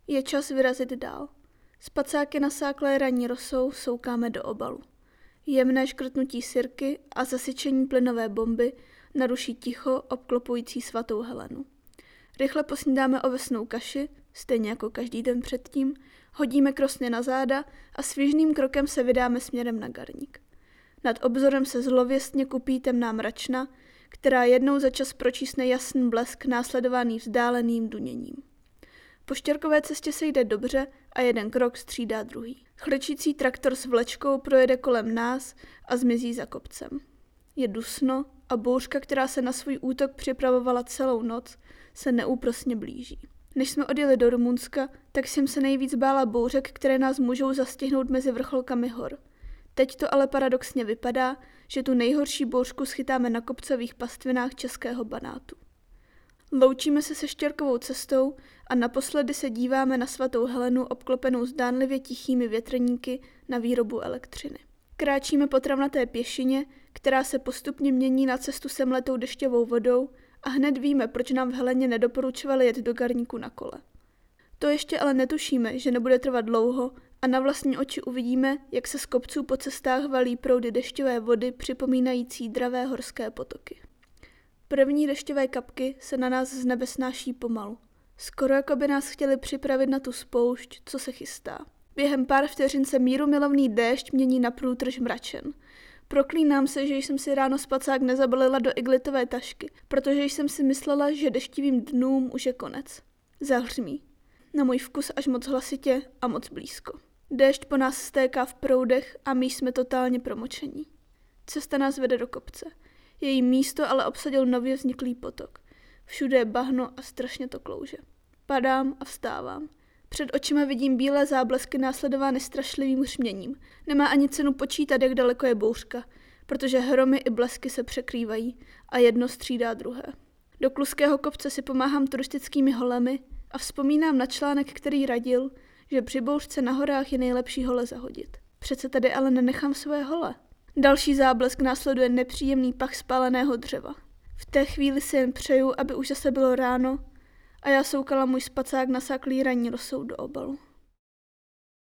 Je čas vyrazit dál. Spacáky nasáklé ranní rosou soukáme do obalu. Jemné škrtnutí sirky a zasyčení plynové bomby naruší ticho obklopující svatou Helenu. Rychle posnídáme ovesnou kaši, stejně jako každý den předtím, hodíme krosny na záda a svižným krokem se vydáme směrem na Garník. Nad obzorem se zlověstně kupí temná mračna, která jednou za čas pročísne jasný blesk následovaný vzdáleným duněním. Po štěrkové cestě se jde dobře a jeden krok střídá druhý. Chrčící traktor s vlečkou projede kolem nás a zmizí za kopcem. Je dusno a bouřka, která se na svůj útok připravovala celou noc, se neúprosně blíží. Než jsme odjeli do Rumunska, tak jsem se nejvíc bála bouřek, které nás můžou zastihnout mezi vrcholkami hor. Teď to ale paradoxně vypadá, že tu nejhorší bouřku schytáme na kopcových pastvinách Českého Banátu. Loučíme se štěrkovou cestou a naposledy se díváme na svatou Helenu obklopenou zdánlivě tichými větrníky na výrobu elektřiny. Kráčíme po travnaté pěšině, která se postupně mění na cestu semletou dešťovou vodou a hned víme, proč nám v Heleně nedoporučovali jet do Garníku na kole. To ještě ale netušíme, že nebude trvat dlouho a na vlastní oči uvidíme, jak se z kopců po cestách valí proudy dešťové vody připomínající dravé horské potoky. První dešťové kapky se na nás z nebe snáší pomalu. Skoro jako by nás chtěli připravit na tu spoušť, co se chystá. Během pár vteřin se mírumilovný déšť mění na průtrž mračen. Proklínám se, že jsem si ráno spacák nezabalila do iglitové tašky, protože jsem si myslela, že deštivým dnům už je konec. Zahřmí. Na můj vkus až moc hlasitě a moc blízko. Déšť po nás stéká v proudech a my jsme totálně promočení. Cesta nás vede do kopce. Její místo ale obsadil nově vzniklý potok. Všude je bahno a strašně to klouže. Padám a vstávám. Před očima vidím bílé záblesky následovány strašlivým hřměním. Nemá ani cenu počítat, jak daleko je bouřka, protože hromy i blesky se překrývají a jedno střídá druhé. Do kluského kopce si pomáhám turistickými holemi a vzpomínám na článek, který radil, že při bouřce na horách je nejlepší hole zahodit. Přece tady ale nenechám své hole. Další záblesk následuje nepříjemný pach spáleného dřeva. V té chvíli si jen přeju, aby už zase bylo ráno a já soukala můj spacák nasáklý ranní rosou do obalu.